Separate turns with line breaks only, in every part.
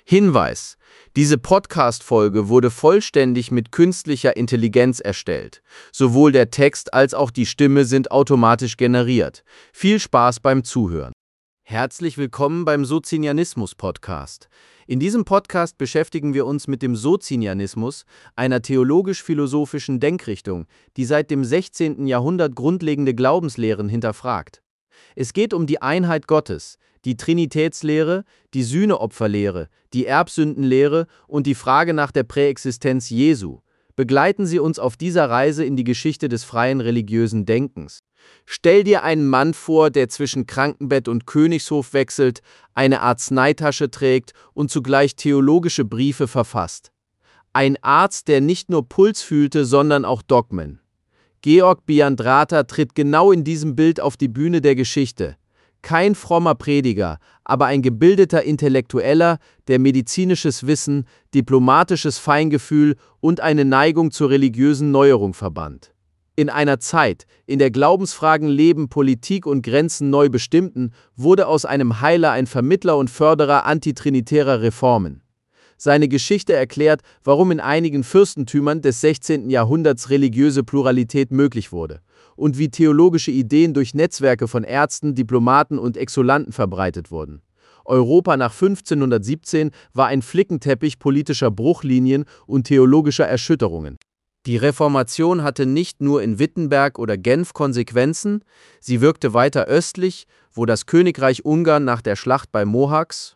Hinweis: Diese Podcast-Folge wurde vollständig mit künstlicher Intelligenz erstellt. Sowohl der Text als auch die Stimme sind automatisch generiert. Viel Spaß beim Zuhören. Herzlich willkommen beim Socinianismus-Podcast. In diesem Podcast beschäftigen wir uns mit dem Socinianismus, einer theologisch-philosophischen Denkrichtung, die seit dem 16. Jahrhundert grundlegende Glaubenslehren hinterfragt. Es geht um die Einheit Gottes, die Trinitätslehre, die Sühneopferlehre, die Erbsündenlehre und die Frage nach der Präexistenz Jesu. Begleiten Sie uns auf dieser Reise in die Geschichte des freien religiösen Denkens. Stell dir einen Mann vor, der zwischen Krankenbett und Königshof wechselt, eine Arzneitasche trägt und zugleich theologische Briefe verfasst. Ein Arzt, der nicht nur Puls fühlte, sondern auch Dogmen. Georg Biandrata tritt genau in diesem Bild auf die Bühne der Geschichte. Kein frommer Prediger, aber ein gebildeter Intellektueller, der medizinisches Wissen, diplomatisches Feingefühl und eine Neigung zur religiösen Neuerung verband. In einer Zeit, in der Glaubensfragen Leben, Politik und Grenzen neu bestimmten, wurde aus einem Heiler ein Vermittler und Förderer antitrinitärer Reformen. Seine Geschichte erklärt, warum in einigen Fürstentümern des 16. Jahrhunderts religiöse Pluralität möglich wurde und wie theologische Ideen durch Netzwerke von Ärzten, Diplomaten und Exulanten verbreitet wurden. Europa nach 1517 war ein Flickenteppich politischer Bruchlinien und theologischer Erschütterungen. Die Reformation hatte nicht nur in Wittenberg oder Genf Konsequenzen, sie wirkte weiter östlich, wo das Königreich Ungarn nach der Schlacht bei Mohacs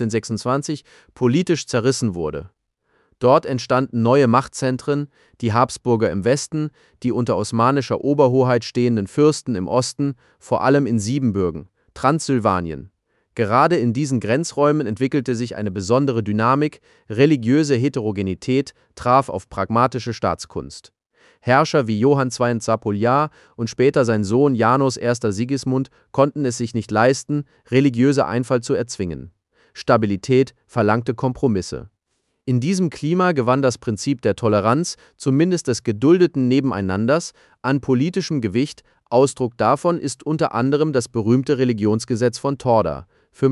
1526 politisch zerrissen wurde. Dort entstanden neue Machtzentren, die Habsburger im Westen, die unter osmanischer Oberhoheit stehenden Fürsten im Osten, vor allem in Siebenbürgen, Transsilvanien. Gerade in diesen Grenzräumen entwickelte sich eine besondere Dynamik, religiöse Heterogenität traf auf pragmatische Staatskunst. Herrscher wie Johann II. Zápolyá und später sein Sohn János I. Sigismund konnten es sich nicht leisten, religiöse Einfalt zu erzwingen. Stabilität verlangte Kompromisse. In diesem Klima gewann das Prinzip der Toleranz, zumindest des geduldeten Nebeneinanders, an politischem Gewicht. Ausdruck davon ist unter anderem das berühmte Religionsgesetz von Torda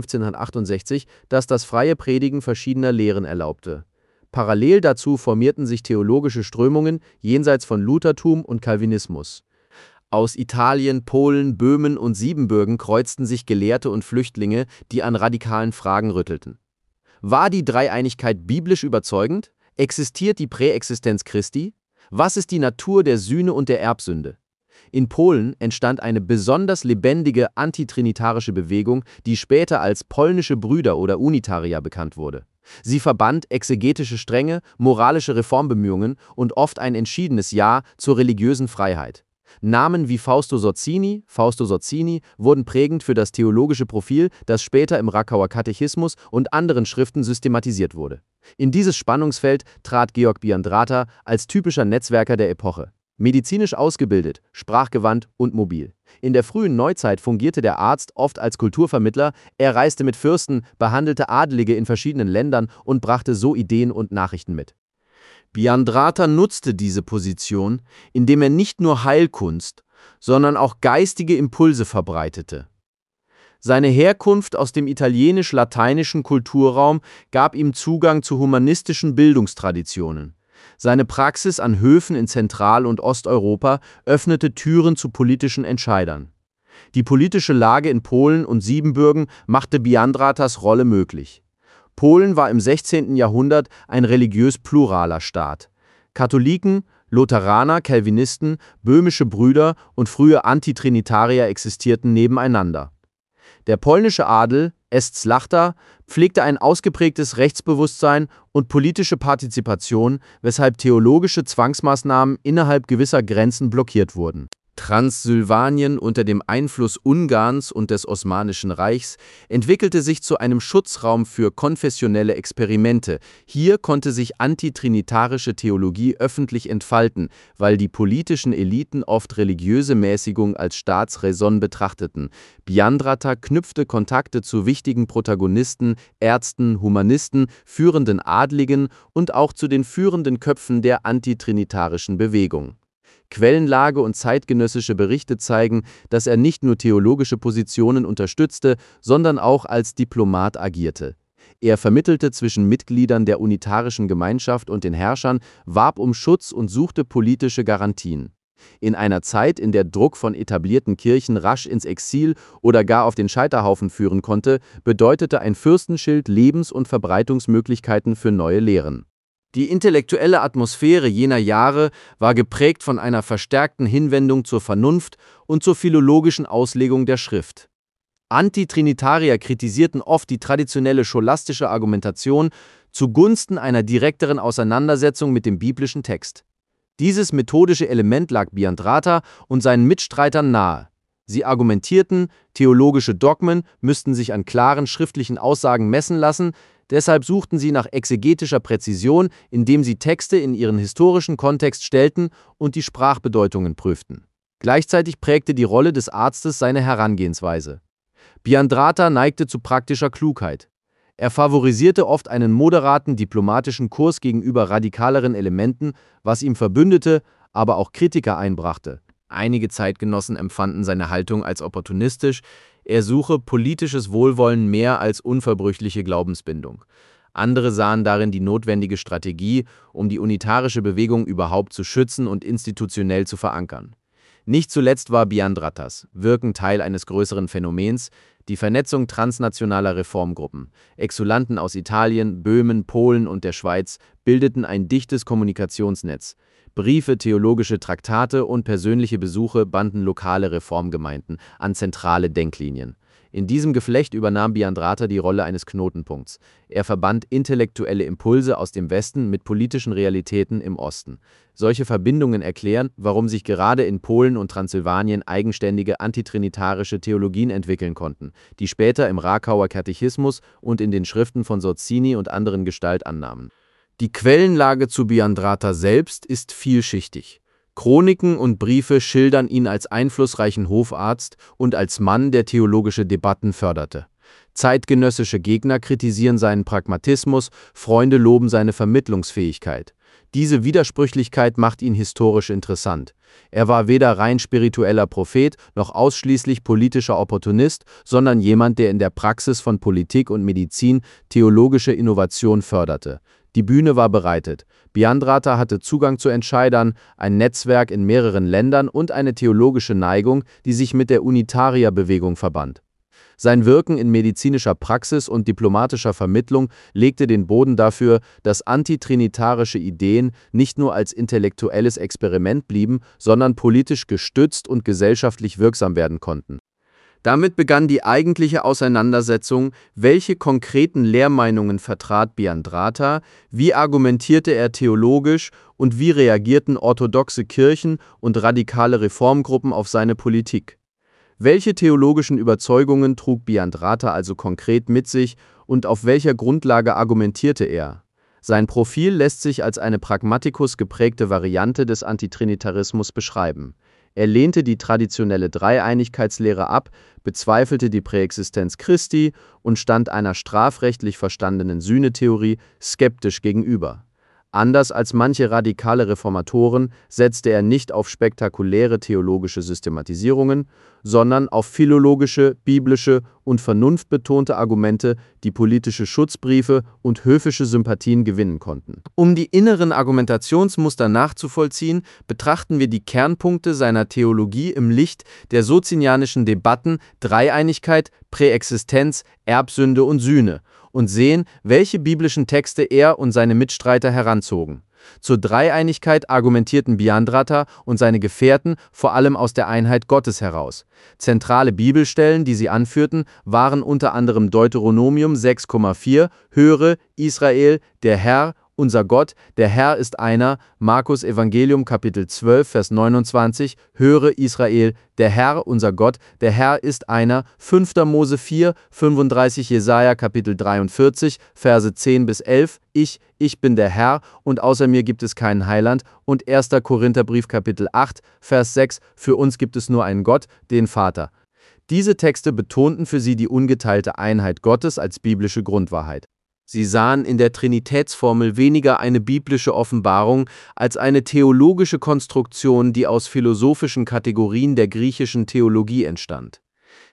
1568, das das freie Predigen verschiedener Lehren erlaubte. Parallel dazu formierten sich theologische Strömungen jenseits von Luthertum und Calvinismus. Aus Italien, Polen, Böhmen und Siebenbürgen kreuzten sich Gelehrte und Flüchtlinge, die an radikalen Fragen rüttelten. War die Dreieinigkeit biblisch überzeugend? Existiert die Präexistenz Christi? Was ist die Natur der Sühne und der Erbsünde? In Polen entstand eine besonders lebendige antitrinitarische Bewegung, die später als polnische Brüder oder Unitarier bekannt wurde. Sie verband exegetische Strenge, moralische Reformbemühungen und oft ein entschiedenes Ja zur religiösen Freiheit. Namen wie Fausto Sozzini wurden prägend für das theologische Profil, das später im Rackauer Katechismus und anderen Schriften systematisiert wurde. In dieses Spannungsfeld trat Georg Biandrata als typischer Netzwerker der Epoche. Medizinisch ausgebildet, sprachgewandt und mobil. In der frühen Neuzeit fungierte der Arzt oft als Kulturvermittler, er reiste mit Fürsten, behandelte Adelige in verschiedenen Ländern und brachte so Ideen und Nachrichten mit. Biandrata nutzte diese Position, indem er nicht nur Heilkunst, sondern auch geistige Impulse verbreitete. Seine Herkunft aus dem italienisch-lateinischen Kulturraum gab ihm Zugang zu humanistischen Bildungstraditionen. Seine Praxis an Höfen in Zentral- und Osteuropa öffnete Türen zu politischen Entscheidern. Die politische Lage in Polen und Siebenbürgen machte Biandratas Rolle möglich. Polen war im 16. Jahrhundert ein religiös pluraler Staat. Katholiken, Lutheraner, Calvinisten, böhmische Brüder und frühe Antitrinitarier existierten nebeneinander. Der polnische Adel, Szlachta, pflegte ein ausgeprägtes Rechtsbewusstsein und politische Partizipation, weshalb theologische Zwangsmaßnahmen innerhalb gewisser Grenzen blockiert wurden. Transsilvanien unter dem Einfluss Ungarns und des Osmanischen Reichs entwickelte sich zu einem Schutzraum für konfessionelle Experimente. Hier konnte sich antitrinitarische Theologie öffentlich entfalten, weil die politischen Eliten oft religiöse Mäßigung als Staatsräson betrachteten. Biandrata knüpfte Kontakte zu wichtigen Protagonisten, Ärzten, Humanisten, führenden Adligen und auch zu den führenden Köpfen der antitrinitarischen Bewegung. Quellenlage und zeitgenössische Berichte zeigen, dass er nicht nur theologische Positionen unterstützte, sondern auch als Diplomat agierte. Er vermittelte zwischen Mitgliedern der unitarischen Gemeinschaft und den Herrschern, warb um Schutz und suchte politische Garantien. In einer Zeit, in der Druck von etablierten Kirchen rasch ins Exil oder gar auf den Scheiterhaufen führen konnte, bedeutete ein Fürstenschild Lebens- und Verbreitungsmöglichkeiten für neue Lehren. Die intellektuelle Atmosphäre jener Jahre war geprägt von einer verstärkten Hinwendung zur Vernunft und zur philologischen Auslegung der Schrift. Antitrinitarier kritisierten oft die traditionelle scholastische Argumentation zugunsten einer direkteren Auseinandersetzung mit dem biblischen Text. Dieses methodische Element lag Biandrata und seinen Mitstreitern nahe. Sie argumentierten, theologische Dogmen müssten sich an klaren schriftlichen Aussagen messen lassen, deshalb suchten sie nach exegetischer Präzision, indem sie Texte in ihren historischen Kontext stellten und die Sprachbedeutungen prüften. Gleichzeitig prägte die Rolle des Arztes seine Herangehensweise. Biandrata neigte zu praktischer Klugheit. Er favorisierte oft einen moderaten diplomatischen Kurs gegenüber radikaleren Elementen, was ihm Verbündete, aber auch Kritiker einbrachte. Einige Zeitgenossen empfanden seine Haltung als opportunistisch, er suche politisches Wohlwollen mehr als unverbrüchliche Glaubensbindung. Andere sahen darin die notwendige Strategie, um die unitarische Bewegung überhaupt zu schützen und institutionell zu verankern. Nicht zuletzt war Biandratas Wirken Teil eines größeren Phänomens, die Vernetzung transnationaler Reformgruppen. Exulanten aus Italien, Böhmen, Polen und der Schweiz bildeten ein dichtes Kommunikationsnetz. Briefe, theologische Traktate und persönliche Besuche banden lokale Reformgemeinden an zentrale Denklinien. In diesem Geflecht übernahm Biandrata die Rolle eines Knotenpunkts. Er verband intellektuelle Impulse aus dem Westen mit politischen Realitäten im Osten. Solche Verbindungen erklären, warum sich gerade in Polen und Transsilvanien eigenständige antitrinitarische Theologien entwickeln konnten, die später im Rakauer Katechismus und in den Schriften von Sozzini und anderen Gestalt annahmen. Die Quellenlage zu Biandrata selbst ist vielschichtig. Chroniken und Briefe schildern ihn als einflussreichen Hofarzt und als Mann, der theologische Debatten förderte. Zeitgenössische Gegner kritisieren seinen Pragmatismus, Freunde loben seine Vermittlungsfähigkeit. Diese Widersprüchlichkeit macht ihn historisch interessant. Er war weder rein spiritueller Prophet noch ausschließlich politischer Opportunist, sondern jemand, der in der Praxis von Politik und Medizin theologische Innovation förderte. Die Bühne war bereitet. Biandrata hatte Zugang zu Entscheidern, ein Netzwerk in mehreren Ländern und eine theologische Neigung, die sich mit der Unitarierbewegung verband. Sein Wirken in medizinischer Praxis und diplomatischer Vermittlung legte den Boden dafür, dass antitrinitarische Ideen nicht nur als intellektuelles Experiment blieben, sondern politisch gestützt und gesellschaftlich wirksam werden konnten. Damit begann die eigentliche Auseinandersetzung, welche konkreten Lehrmeinungen vertrat Biandrata, wie argumentierte er theologisch und wie reagierten orthodoxe Kirchen und radikale Reformgruppen auf seine Politik. Welche theologischen Überzeugungen trug Biandrata also konkret mit sich und auf welcher Grundlage argumentierte er? Sein Profil lässt sich als eine Pragmatikus geprägte Variante des Antitrinitarismus beschreiben. Er lehnte die traditionelle Dreieinigkeitslehre ab, bezweifelte die Präexistenz Christi und stand einer strafrechtlich verstandenen Sühnetheorie skeptisch gegenüber. Anders als manche radikale Reformatoren setzte er nicht auf spektakuläre theologische Systematisierungen, sondern auf philologische, biblische und vernunftbetonte Argumente, die politische Schutzbriefe und höfische Sympathien gewinnen konnten. Um die inneren Argumentationsmuster nachzuvollziehen, betrachten wir die Kernpunkte seiner Theologie im Licht der socinianischen Debatten Dreieinigkeit, Präexistenz, Erbsünde und Sühne und sehen, welche biblischen Texte er und seine Mitstreiter heranzogen. Zur Dreieinigkeit argumentierten Biandrata und seine Gefährten vor allem aus der Einheit Gottes heraus. Zentrale Bibelstellen, die sie anführten, waren unter anderem Deuteronomium 6,4, Höre, Israel, der Herr, unser Gott, der Herr ist einer, Markus Evangelium Kapitel 12, Vers 29, Höre Israel, der Herr, unser Gott, der Herr ist einer, 5. Mose 4, 35, Jesaja Kapitel 43, Verse 10 bis 11, ich bin der Herr und außer mir gibt es keinen Heiland und 1. Korintherbrief Kapitel 8, Vers 6, für uns gibt es nur einen Gott, den Vater. Diese Texte betonten für sie die ungeteilte Einheit Gottes als biblische Grundwahrheit. Sie sahen in der Trinitätsformel weniger eine biblische Offenbarung als eine theologische Konstruktion, die aus philosophischen Kategorien der griechischen Theologie entstand.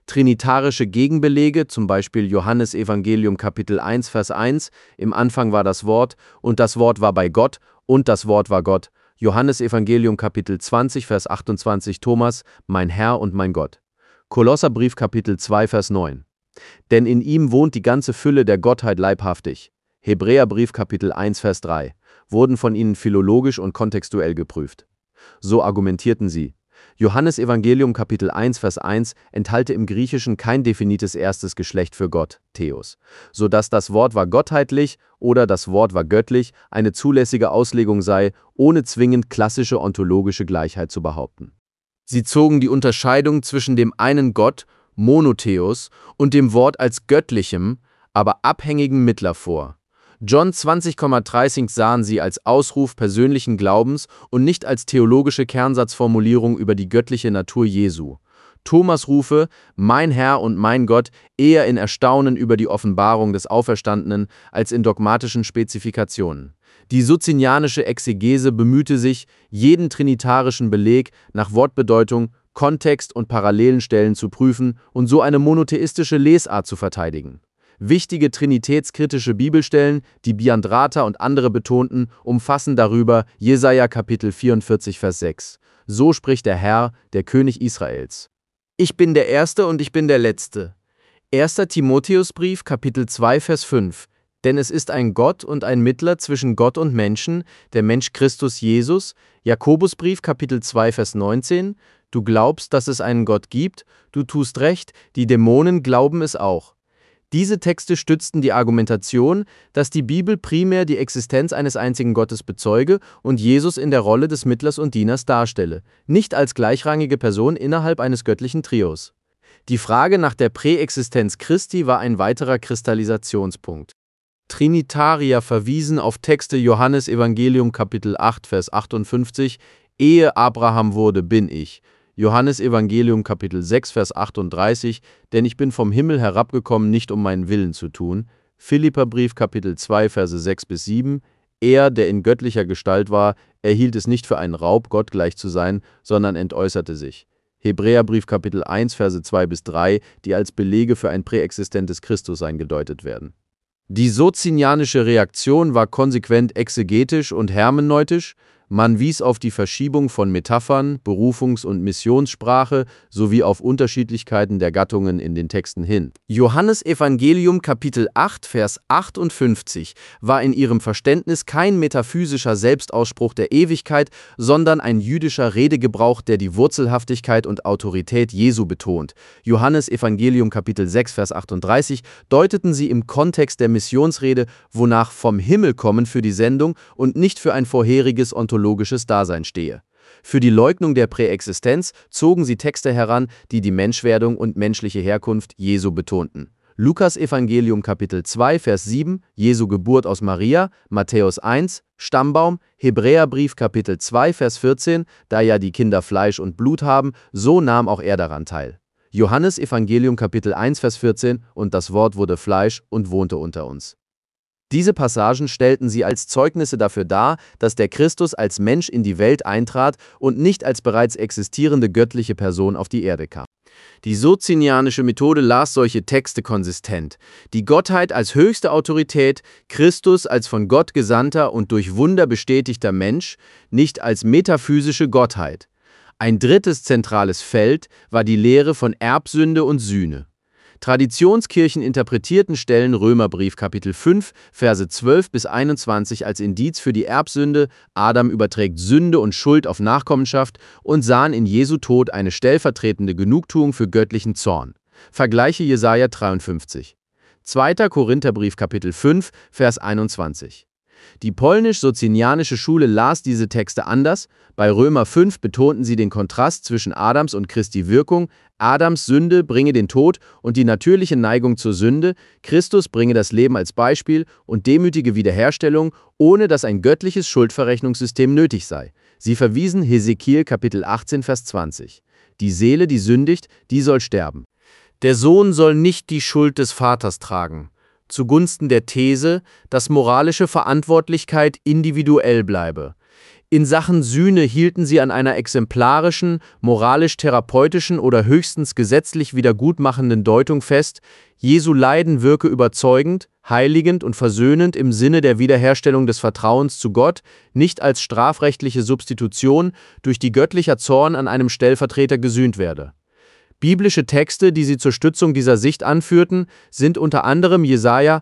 Trinitarische Gegenbelege, zum Beispiel Johannes Evangelium Kapitel 1, Vers 1, im Anfang war das Wort, und das Wort war bei Gott, und das Wort war Gott. Johannes Evangelium Kapitel 20, Vers 28, Thomas, mein Herr und mein Gott. Kolosserbrief Kapitel 2, Vers 9. Denn in ihm wohnt die ganze Fülle der Gottheit leibhaftig. Hebräerbrief Kapitel 1, Vers 3. Wurden von ihnen philologisch und kontextuell geprüft. So argumentierten sie. Johannes Evangelium Kapitel 1, Vers 1 enthalte im Griechischen kein definites erstes Geschlecht für Gott, Theos, sodass das Wort war gottheitlich oder das Wort war göttlich eine zulässige Auslegung sei, ohne zwingend klassische ontologische Gleichheit zu behaupten. Sie zogen die Unterscheidung zwischen dem einen Gott, Monotheos, und dem Wort als göttlichem, aber abhängigen Mittler vor. John 20,30 sahen sie als Ausruf persönlichen Glaubens und nicht als theologische Kernsatzformulierung über die göttliche Natur Jesu. Thomas rufe, mein Herr und mein Gott, eher in Erstaunen über die Offenbarung des Auferstandenen als in dogmatischen Spezifikationen. Die socinianische Exegese bemühte sich, jeden trinitarischen Beleg nach Wortbedeutung, Kontext und parallelen Stellen zu prüfen und so eine monotheistische Lesart zu verteidigen. Wichtige trinitätskritische Bibelstellen, die Biandrata und andere betonten, umfassen darüber Jesaja Kapitel 44, Vers 6. So spricht der Herr, der König Israels. Ich bin der Erste und ich bin der Letzte. 1. Timotheusbrief Kapitel 2, Vers 5. Denn es ist ein Gott und ein Mittler zwischen Gott und Menschen, der Mensch Christus Jesus. Jakobusbrief Kapitel 2, Vers 19. Du glaubst, dass es einen Gott gibt, du tust recht, die Dämonen glauben es auch. Diese Texte stützten die Argumentation, dass die Bibel primär die Existenz eines einzigen Gottes bezeuge und Jesus in der Rolle des Mittlers und Dieners darstelle, nicht als gleichrangige Person innerhalb eines göttlichen Trios. Die Frage nach der Präexistenz Christi war ein weiterer Kristallisationspunkt. Trinitarier verwiesen auf Texte Johannes Evangelium Kapitel 8, Vers 58, Ehe Abraham wurde, bin ich. Johannes Evangelium Kapitel 6, Vers 38, denn ich bin vom Himmel herabgekommen, nicht um meinen Willen zu tun. Philipperbrief Kapitel 2, Verse 6 bis 7, er, der in göttlicher Gestalt war, erhielt es nicht für einen Raub, Gott gleich zu sein, sondern entäußerte sich. Hebräerbrief Kapitel 1, Verse 2 bis 3, die als Belege für ein präexistentes Christussein gedeutet werden. Die socinianische Reaktion war konsequent exegetisch und hermeneutisch. Man wies auf die Verschiebung von Metaphern, Berufungs- und Missionssprache sowie auf Unterschiedlichkeiten der Gattungen in den Texten hin. Johannes Evangelium Kapitel 8, Vers 58 war in ihrem Verständnis kein metaphysischer Selbstausspruch der Ewigkeit, sondern ein jüdischer Redegebrauch, der die Wurzelhaftigkeit und Autorität Jesu betont. Johannes Evangelium Kapitel 6, Vers 38 deuteten sie im Kontext der Missionsrede, wonach vom Himmel kommen für die Sendung und nicht für ein vorheriges ontologisches Dasein stehe. Für die Leugnung der Präexistenz zogen sie Texte heran, die die Menschwerdung und menschliche Herkunft Jesu betonten. Lukas Evangelium Kapitel 2, Vers 7, Jesu Geburt aus Maria, Matthäus 1, Stammbaum, Hebräerbrief Kapitel 2, Vers 14, da ja die Kinder Fleisch und Blut haben, so nahm auch er daran teil. Johannes Evangelium Kapitel 1, Vers 14, und das Wort wurde Fleisch und wohnte unter uns. Diese Passagen stellten sie als Zeugnisse dafür dar, dass der Christus als Mensch in die Welt eintrat und nicht als bereits existierende göttliche Person auf die Erde kam. Die socinianische Methode las solche Texte konsistent. Die Gottheit als höchste Autorität, Christus als von Gott gesandter und durch Wunder bestätigter Mensch, nicht als metaphysische Gottheit. Ein drittes zentrales Feld war die Lehre von Erbsünde und Sühne. Traditionskirchen interpretierten Stellen Römerbrief Kapitel 5, Verse 12 bis 21 als Indiz für die Erbsünde, Adam überträgt Sünde und Schuld auf Nachkommenschaft und sahen in Jesu Tod eine stellvertretende Genugtuung für göttlichen Zorn. Vergleiche Jesaja 53. 2. Korintherbrief Kapitel 5, Vers 21. Die polnisch-socinianische Schule las diese Texte anders. Bei Römer 5 betonten sie den Kontrast zwischen Adams und Christi Wirkung. Adams Sünde bringe den Tod und die natürliche Neigung zur Sünde. Christus bringe das Leben als Beispiel und demütige Wiederherstellung, ohne dass ein göttliches Schuldverrechnungssystem nötig sei. Sie verwiesen Hesekiel Kapitel 18, Vers 20. Die Seele, die sündigt, die soll sterben. Der Sohn soll nicht die Schuld des Vaters tragen. Zugunsten der These, dass moralische Verantwortlichkeit individuell bleibe. In Sachen Sühne hielten sie an einer exemplarischen, moralisch-therapeutischen oder höchstens gesetzlich wiedergutmachenden Deutung fest, Jesu Leiden wirke überzeugend, heiligend und versöhnend im Sinne der Wiederherstellung des Vertrauens zu Gott, nicht als strafrechtliche Substitution, durch die göttlicher Zorn an einem Stellvertreter gesühnt werde. Biblische Texte, die sie zur Stützung dieser Sicht anführten, sind unter anderem Jesaja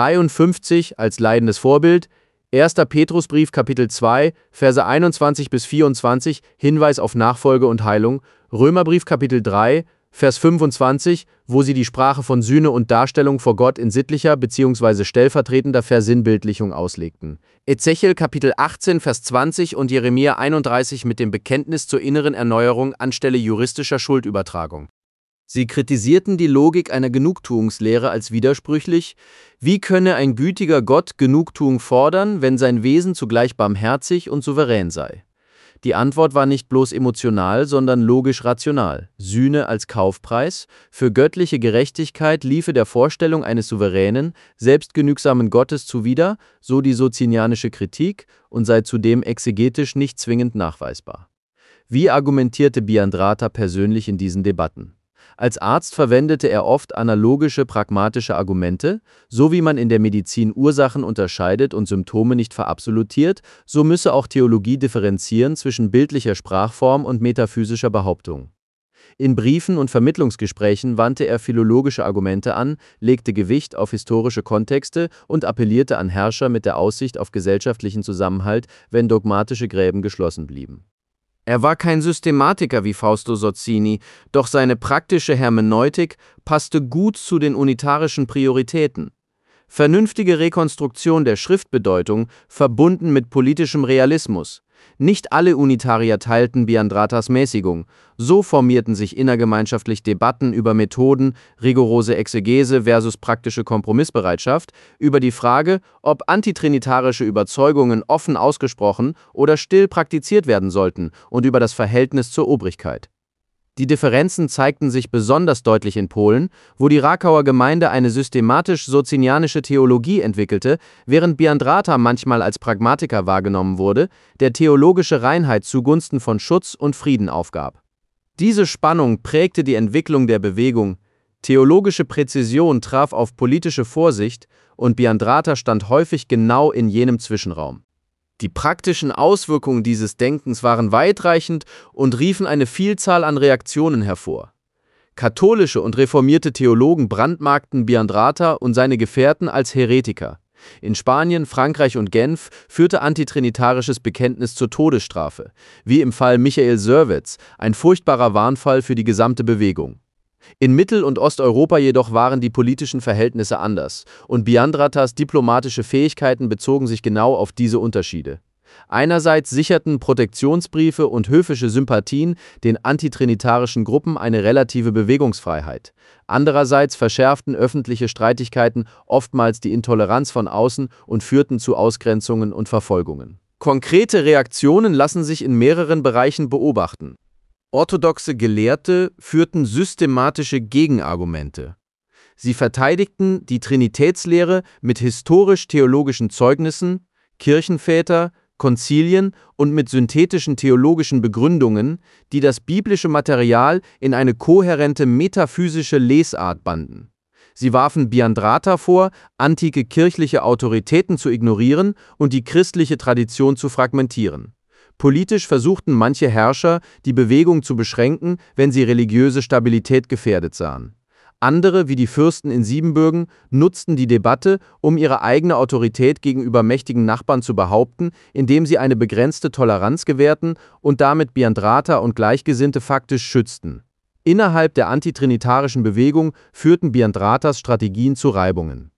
53 als leidendes Vorbild, 1. Petrusbrief Kapitel 2, Verse 21 bis 24, Hinweis auf Nachfolge und Heilung, Römerbrief Kapitel 3, Vers 25, wo sie die Sprache von Sühne und Darstellung vor Gott in sittlicher bzw. stellvertretender Versinnbildlichung auslegten. Ezechiel Kapitel 18, Vers 20 und Jeremia 31 mit dem Bekenntnis zur inneren Erneuerung anstelle juristischer Schuldübertragung. Sie kritisierten die Logik einer Genugtuungslehre als widersprüchlich. Wie könne ein gütiger Gott Genugtuung fordern, wenn sein Wesen zugleich barmherzig und souverän sei? Die Antwort war nicht bloß emotional, sondern logisch-rational. Sühne als Kaufpreis, für göttliche Gerechtigkeit liefe der Vorstellung eines souveränen, selbstgenügsamen Gottes zuwider, so die socinianische Kritik, und sei zudem exegetisch nicht zwingend nachweisbar. Wie argumentierte Biandrata persönlich in diesen Debatten? Als Arzt verwendete er oft analogische, pragmatische Argumente, so wie man in der Medizin Ursachen unterscheidet und Symptome nicht verabsolutiert, so müsse auch Theologie differenzieren zwischen bildlicher Sprachform und metaphysischer Behauptung. In Briefen und Vermittlungsgesprächen wandte er philologische Argumente an, legte Gewicht auf historische Kontexte und appellierte an Herrscher mit der Aussicht auf gesellschaftlichen Zusammenhalt, wenn dogmatische Gräben geschlossen blieben. Er war kein Systematiker wie Fausto Sozzini, doch seine praktische Hermeneutik passte gut zu den unitarischen Prioritäten. Vernünftige Rekonstruktion der Schriftbedeutung, verbunden mit politischem Realismus. Nicht alle Unitarier teilten Biandratas Mäßigung. So formierten sich innergemeinschaftlich Debatten über Methoden, rigorose Exegese versus praktische Kompromissbereitschaft, über die Frage, ob antitrinitarische Überzeugungen offen ausgesprochen oder still praktiziert werden sollten, und über das Verhältnis zur Obrigkeit. Die Differenzen zeigten sich besonders deutlich in Polen, wo die Rakauer Gemeinde eine systematisch-socinianische Theologie entwickelte, während Biandrata manchmal als Pragmatiker wahrgenommen wurde, der theologische Reinheit zugunsten von Schutz und Frieden aufgab. Diese Spannung prägte die Entwicklung der Bewegung, theologische Präzision traf auf politische Vorsicht und Biandrata stand häufig genau in jenem Zwischenraum. Die praktischen Auswirkungen dieses Denkens waren weitreichend und riefen eine Vielzahl an Reaktionen hervor. Katholische und reformierte Theologen brandmarkten Biandrata und seine Gefährten als Heretiker. In Spanien, Frankreich und Genf führte antitrinitarisches Bekenntnis zur Todesstrafe, wie im Fall Michael Servetz, ein furchtbarer Warnfall für die gesamte Bewegung. In Mittel- und Osteuropa jedoch waren die politischen Verhältnisse anders, und Biandratas diplomatische Fähigkeiten bezogen sich genau auf diese Unterschiede. Einerseits sicherten Protektionsbriefe und höfische Sympathien den antitrinitarischen Gruppen eine relative Bewegungsfreiheit. Andererseits verschärften öffentliche Streitigkeiten oftmals die Intoleranz von außen und führten zu Ausgrenzungen und Verfolgungen. Konkrete Reaktionen lassen sich in mehreren Bereichen beobachten. Orthodoxe Gelehrte führten systematische Gegenargumente. Sie verteidigten die Trinitätslehre mit historisch-theologischen Zeugnissen, Kirchenväter, Konzilien und mit synthetischen theologischen Begründungen, die das biblische Material in eine kohärente metaphysische Lesart banden. Sie warfen Biandrata vor, antike kirchliche Autoritäten zu ignorieren und die christliche Tradition zu fragmentieren. Politisch versuchten manche Herrscher, die Bewegung zu beschränken, wenn sie religiöse Stabilität gefährdet sahen. Andere, wie die Fürsten in Siebenbürgen, nutzten die Debatte, um ihre eigene Autorität gegenüber mächtigen Nachbarn zu behaupten, indem sie eine begrenzte Toleranz gewährten und damit Biandrata und Gleichgesinnte faktisch schützten. Innerhalb der antitrinitarischen Bewegung führten Biandratas Strategien zu Reibungen.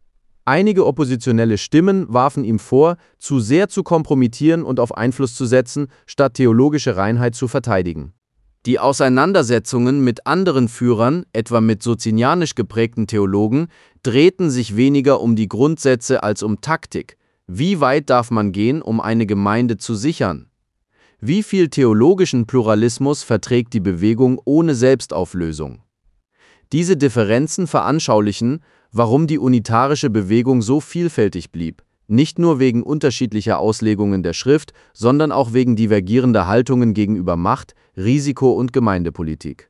Einige oppositionelle Stimmen warfen ihm vor, zu sehr zu kompromittieren und auf Einfluss zu setzen, statt theologische Reinheit zu verteidigen. Die Auseinandersetzungen mit anderen Führern, etwa mit socinianisch geprägten Theologen, drehten sich weniger um die Grundsätze als um Taktik. Wie weit darf man gehen, um eine Gemeinde zu sichern? Wie viel theologischen Pluralismus verträgt die Bewegung ohne Selbstauflösung? Diese Differenzen veranschaulichen, warum die unitarische Bewegung so vielfältig blieb, nicht nur wegen unterschiedlicher Auslegungen der Schrift, sondern auch wegen divergierender Haltungen gegenüber Macht, Risiko und Gemeindepolitik.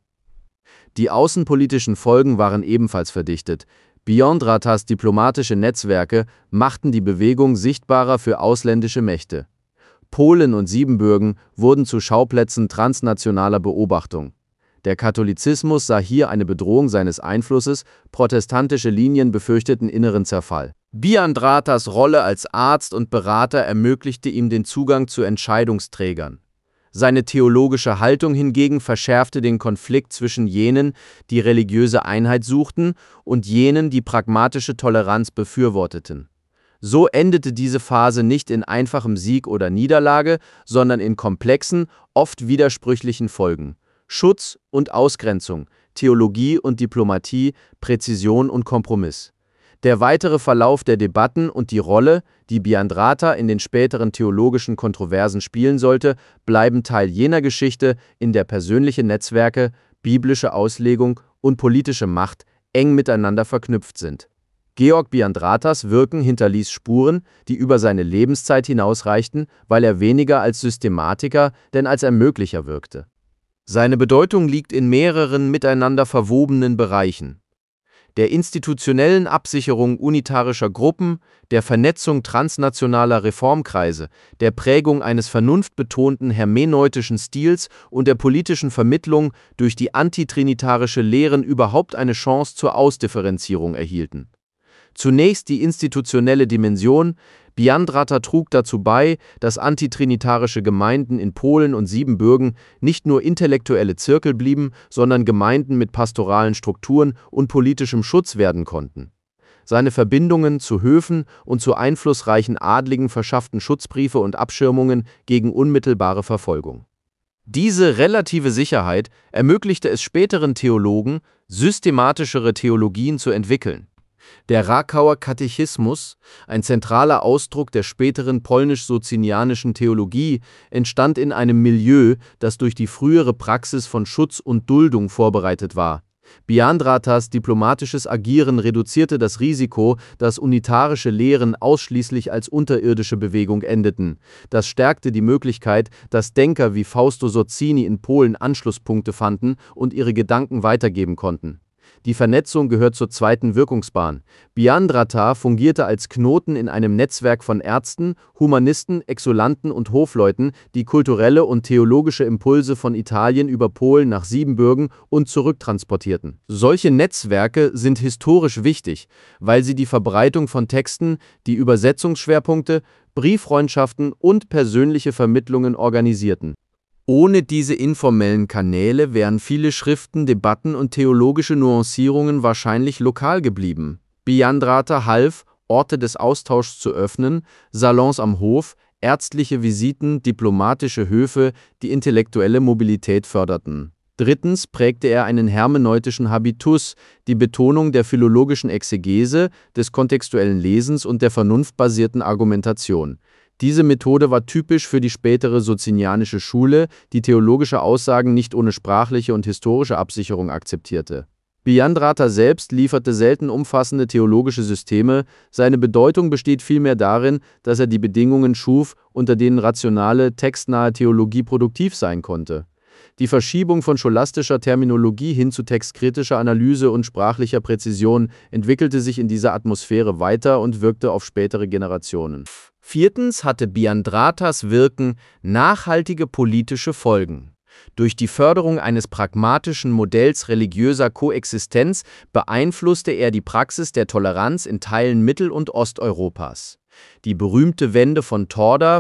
Die außenpolitischen Folgen waren ebenfalls verdichtet. Biandratas diplomatische Netzwerke machten die Bewegung sichtbarer für ausländische Mächte. Polen und Siebenbürgen wurden zu Schauplätzen transnationaler Beobachtung. Der Katholizismus sah hier eine Bedrohung seines Einflusses, protestantische Linien befürchteten inneren Zerfall. Biandratas Rolle als Arzt und Berater ermöglichte ihm den Zugang zu Entscheidungsträgern. Seine theologische Haltung hingegen verschärfte den Konflikt zwischen jenen, die religiöse Einheit suchten, und jenen, die pragmatische Toleranz befürworteten. So endete diese Phase nicht in einfachem Sieg oder Niederlage, sondern in komplexen, oft widersprüchlichen Folgen. Schutz und Ausgrenzung, Theologie und Diplomatie, Präzision und Kompromiss. Der weitere Verlauf der Debatten und die Rolle, die Biandrata in den späteren theologischen Kontroversen spielen sollte, bleiben Teil jener Geschichte, in der persönliche Netzwerke, biblische Auslegung und politische Macht eng miteinander verknüpft sind. Georg Biandratas Wirken hinterließ Spuren, die über seine Lebenszeit hinausreichten, weil er weniger als Systematiker denn als Ermöglicher wirkte. Seine Bedeutung liegt in mehreren miteinander verwobenen Bereichen: der institutionellen Absicherung unitarischer Gruppen, der Vernetzung transnationaler Reformkreise, der Prägung eines vernunftbetonten hermeneutischen Stils und der politischen Vermittlung, durch die antitrinitarische Lehren überhaupt eine Chance zur Ausdifferenzierung erhielten. Zunächst die institutionelle Dimension. Biandrata trug dazu bei, dass antitrinitarische Gemeinden in Polen und Siebenbürgen nicht nur intellektuelle Zirkel blieben, sondern Gemeinden mit pastoralen Strukturen und politischem Schutz werden konnten. Seine Verbindungen zu Höfen und zu einflussreichen Adligen verschafften Schutzbriefe und Abschirmungen gegen unmittelbare Verfolgung. Diese relative Sicherheit ermöglichte es späteren Theologen, systematischere Theologien zu entwickeln. Der Rakauer Katechismus, ein zentraler Ausdruck der späteren polnisch-socinianischen Theologie, entstand in einem Milieu, das durch die frühere Praxis von Schutz und Duldung vorbereitet war. Biandratas diplomatisches Agieren reduzierte das Risiko, dass unitarische Lehren ausschließlich als unterirdische Bewegung endeten. Das stärkte die Möglichkeit, dass Denker wie Fausto Sozzini in Polen Anschlusspunkte fanden und ihre Gedanken weitergeben konnten. Die Vernetzung gehört zur zweiten Wirkungsbahn. Biandrata fungierte als Knoten in einem Netzwerk von Ärzten, Humanisten, Exulanten und Hofleuten, die kulturelle und theologische Impulse von Italien über Polen nach Siebenbürgen und zurücktransportierten. Solche Netzwerke sind historisch wichtig, weil sie die Verbreitung von Texten, die Übersetzungsschwerpunkte, Brieffreundschaften und persönliche Vermittlungen organisierten. Ohne diese informellen Kanäle wären viele Schriften, Debatten und theologische Nuancierungen wahrscheinlich lokal geblieben. Biandrata half, Orte des Austauschs zu öffnen, Salons am Hof, ärztliche Visiten, diplomatische Höfe, die intellektuelle Mobilität förderten. Drittens prägte er einen hermeneutischen Habitus, die Betonung der philologischen Exegese, des kontextuellen Lesens und der vernunftbasierten Argumentation. Diese Methode war typisch für die spätere Socinianische Schule, die theologische Aussagen nicht ohne sprachliche und historische Absicherung akzeptierte. Biandrata selbst lieferte selten umfassende theologische Systeme, seine Bedeutung besteht vielmehr darin, dass er die Bedingungen schuf, unter denen rationale, textnahe Theologie produktiv sein konnte. Die Verschiebung von scholastischer Terminologie hin zu textkritischer Analyse und sprachlicher Präzision entwickelte sich in dieser Atmosphäre weiter und wirkte auf spätere Generationen. Viertens hatte Biandratas Wirken nachhaltige politische Folgen. Durch die Förderung eines pragmatischen Modells religiöser Koexistenz beeinflusste er die Praxis der Toleranz in Teilen Mittel- und Osteuropas. Die berühmte Wende von Torda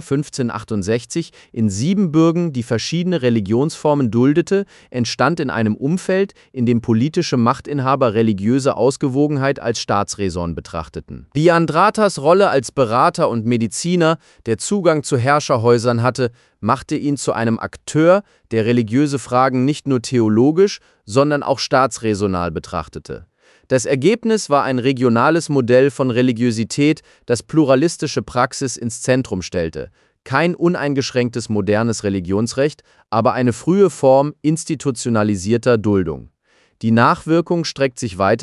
1568 in Siebenbürgen, die verschiedene Religionsformen duldete, entstand in einem Umfeld, in dem politische Machtinhaber religiöse Ausgewogenheit als Staatsräson betrachteten. Biandratas Rolle als Berater und Mediziner, der Zugang zu Herrscherhäusern hatte, machte ihn zu einem Akteur, der religiöse Fragen nicht nur theologisch, sondern auch staatsräsonal betrachtete. Das Ergebnis war ein regionales Modell von Religiosität, das pluralistische Praxis ins Zentrum stellte. Kein uneingeschränktes modernes Religionsrecht, aber eine frühe Form institutionalisierter Duldung. Die Nachwirkung streckt sich weiter,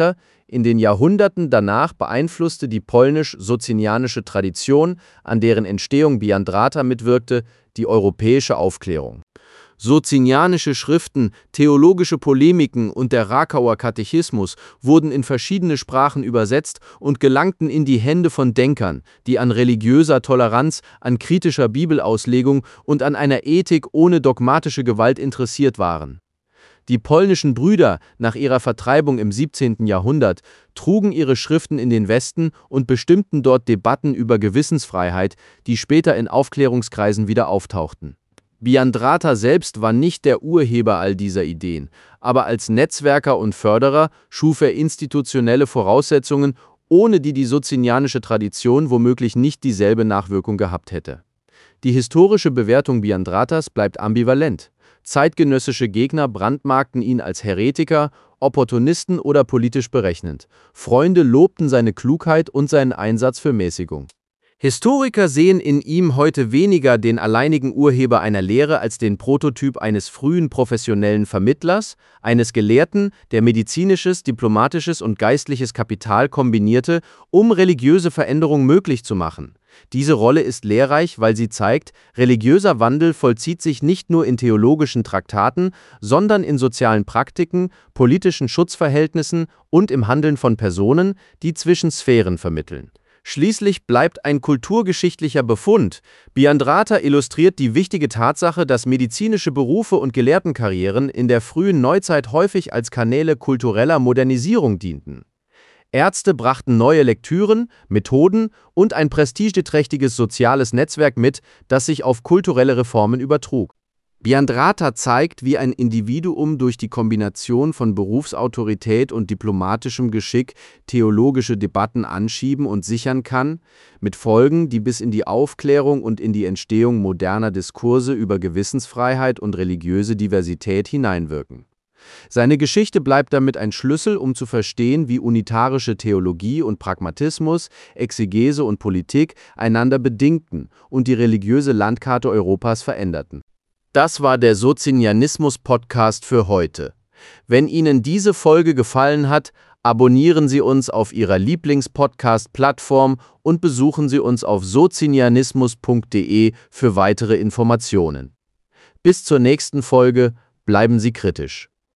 In den Jahrhunderten danach beeinflusste die polnisch-socinianische Tradition, an deren Entstehung Biandrata mitwirkte, die europäische Aufklärung. Socinianische Schriften, theologische Polemiken und der Rakauer Katechismus wurden in verschiedene Sprachen übersetzt und gelangten in die Hände von Denkern, die an religiöser Toleranz, an kritischer Bibelauslegung und an einer Ethik ohne dogmatische Gewalt interessiert waren. Die polnischen Brüder, nach ihrer Vertreibung im 17. Jahrhundert, trugen ihre Schriften in den Westen und bestimmten dort Debatten über Gewissensfreiheit, die später in Aufklärungskreisen wieder auftauchten. Biandrata selbst war nicht der Urheber all dieser Ideen, aber als Netzwerker und Förderer schuf er institutionelle Voraussetzungen, ohne die die socinianische Tradition womöglich nicht dieselbe Nachwirkung gehabt hätte. Die historische Bewertung Biandratas bleibt ambivalent. Zeitgenössische Gegner brandmarkten ihn als Heretiker, Opportunisten oder politisch berechnend. Freunde lobten seine Klugheit und seinen Einsatz für Mäßigung. Historiker sehen in ihm heute weniger den alleinigen Urheber einer Lehre als den Prototyp eines frühen professionellen Vermittlers, eines Gelehrten, der medizinisches, diplomatisches und geistliches Kapital kombinierte, um religiöse Veränderung möglich zu machen. Diese Rolle ist lehrreich, weil sie zeigt, religiöser Wandel vollzieht sich nicht nur in theologischen Traktaten, sondern in sozialen Praktiken, politischen Schutzverhältnissen und im Handeln von Personen, die zwischen Sphären vermitteln. Schließlich bleibt ein kulturgeschichtlicher Befund. Biandrata illustriert die wichtige Tatsache, dass medizinische Berufe und Gelehrtenkarrieren in der frühen Neuzeit häufig als Kanäle kultureller Modernisierung dienten. Ärzte brachten neue Lektüren, Methoden und ein prestigeträchtiges soziales Netzwerk mit, das sich auf kulturelle Reformen übertrug. Biandrata zeigt, wie ein Individuum durch die Kombination von Berufsautorität und diplomatischem Geschick theologische Debatten anschieben und sichern kann, mit Folgen, die bis in die Aufklärung und in die Entstehung moderner Diskurse über Gewissensfreiheit und religiöse Diversität hineinwirken. Seine Geschichte bleibt damit ein Schlüssel, um zu verstehen, wie unitarische Theologie und Pragmatismus, Exegese und Politik einander bedingten und die religiöse Landkarte Europas veränderten. Das war der Socinianismus-Podcast für heute. Wenn Ihnen diese Folge gefallen hat, abonnieren Sie uns auf Ihrer Lieblings-Podcast-Plattform und besuchen Sie uns auf socinianismus.de für weitere Informationen. Bis zur nächsten Folge, bleiben Sie kritisch.